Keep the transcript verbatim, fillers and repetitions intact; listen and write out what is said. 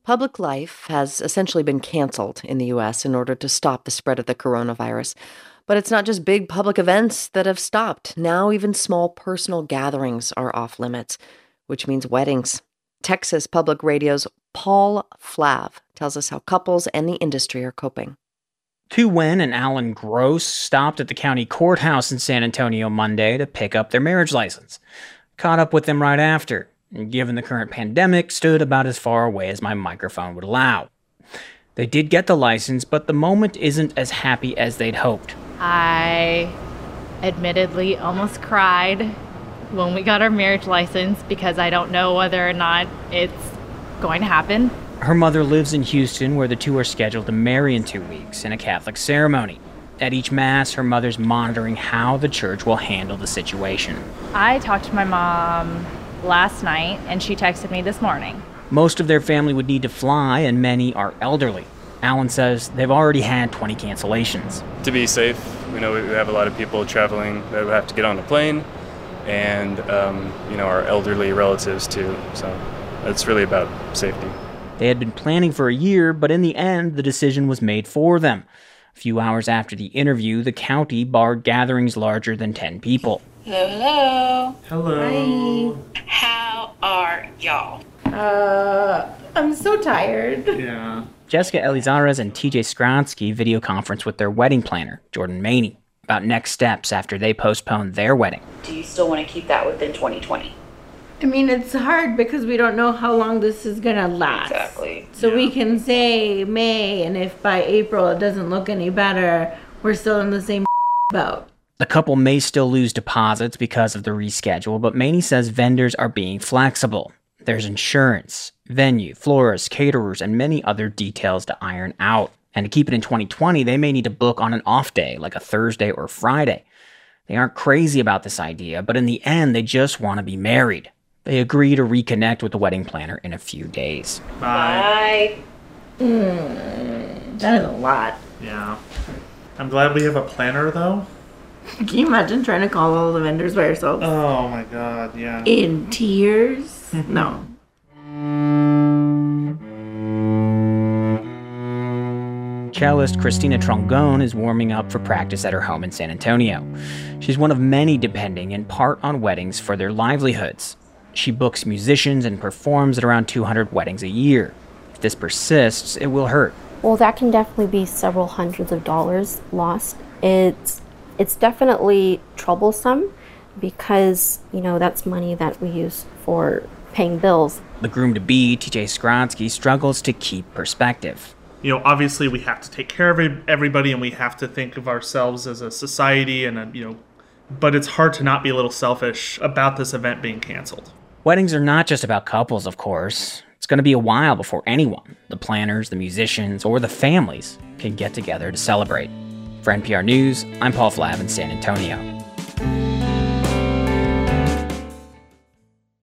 Public life has essentially been canceled in the U S in order to stop the spread of the coronavirus. But it's not just big public events that have stopped. Now even small personal gatherings are off limits, which means weddings. Texas Public Radio's Paul Flav tells us how couples and the industry are coping. Tu Nguyen and Alan Gross stopped at the county courthouse in San Antonio Monday to pick up their marriage license. Caught up with them right after, and given the current pandemic, stood about as far away as my microphone would allow. They did get the license, but the moment isn't as happy as they'd hoped. I admittedly almost cried when we got our marriage license because I don't know whether or not it's going to happen. Her mother lives in Houston, where the two are scheduled to marry in two weeks in a Catholic ceremony. At each Mass, her mother's monitoring how the church will handle the situation. I talked to my mom last night, and she texted me this morning. Most of their family would need to fly, and many are elderly. Alan says they've already had twenty cancellations. To be safe, we know we have a lot of people traveling that would have to get on a plane, and um, you know, our elderly relatives too. So it's really about safety. They had been planning for a year, but in the end, the decision was made for them. A few hours after the interview, the county barred gatherings larger than ten people. Hello, hello. Hello. Hi. How are y'all? Uh, I'm so tired. Yeah. Jessica Elizares and T J Skronsky video conference with their wedding planner, Jordan Maney, about next steps after they postponed their wedding. Do you still want to keep that within twenty twenty? I mean, it's hard because we don't know how long this is going to last. Exactly. So Yeah. we can say May, and if by April it doesn't look any better, we're still in the same boat. The couple may still lose deposits because of the reschedule, but Maney says vendors are being flexible. There's insurance, venue, florists, caterers, and many other details to iron out. And to keep it in twenty twenty, they may need to book on an off day, like a Thursday or Friday. They aren't crazy about this idea, but in the end, they just want to be married. They agree to reconnect with the wedding planner in a few days. Bye. Bye. Mm, that is a lot. Yeah. I'm glad we have a planner, though. Can you imagine trying to call all the vendors by yourself? Oh my god, yeah. In tears? No. Cellist Christina Trongone is warming up for practice at her home in San Antonio. She's one of many depending in part on weddings for their livelihoods. She books musicians and performs at around two hundred weddings a year. If this persists, it will hurt. Well, that can definitely be several hundreds of dollars lost. It's it's definitely troublesome because, you know, that's money that we use for paying bills. The groom-to-be, T J Skronsky, struggles to keep perspective. You know, obviously we have to take care of everybody and we have to think of ourselves as a society and, a, you know, but it's hard to not be a little selfish about this event being canceled. Weddings are not just about couples, of course. It's going to be a while before anyone, the planners, the musicians, or the families, can get together to celebrate. For N P R News, I'm Paul Flav in San Antonio.